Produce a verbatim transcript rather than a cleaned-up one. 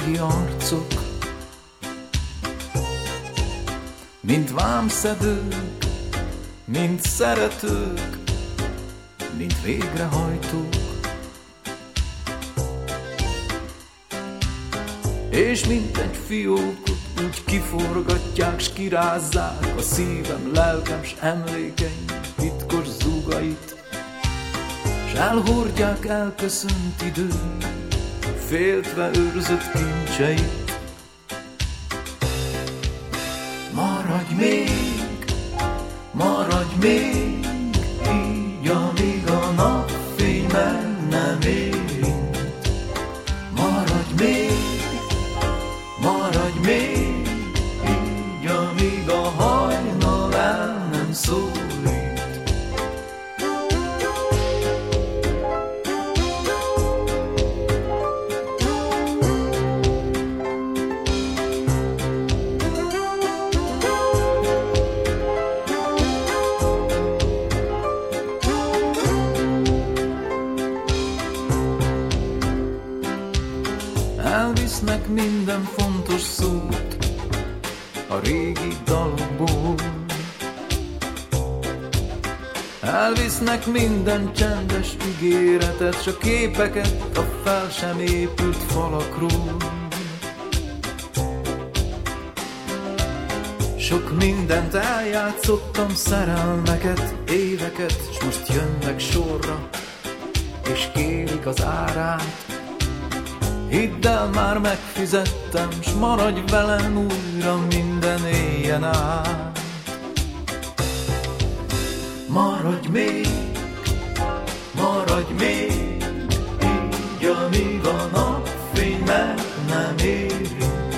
régi arcok, mint vámszedők, mint szeretők, mint végrehajtók. És mint egy fiókot úgy kiforgatják, s kirázzák a szívem, lelkem, s emlékeim titkos zúgait, s elhordják elköszönt idő, féltve őrzött kincseit. Maradj még, maradj még, így amíg a napfény meg nem érint. Maradj még, maradj még, így amíg a hajnal el nem szólít. Elvisznek minden fontos szót a régi dalokból, elvisznek minden csendes ígéretet, s a képeket a fel sem épült falakról. Sok mindent eljátszottam, szerelmeket, éveket, s most jönnek sorra, és kérik az árát. Hidd el, már megfizettem, s maradj velem újra minden éjjel át. Maradj még, maradj még, így amíg a napfény meg nem érint.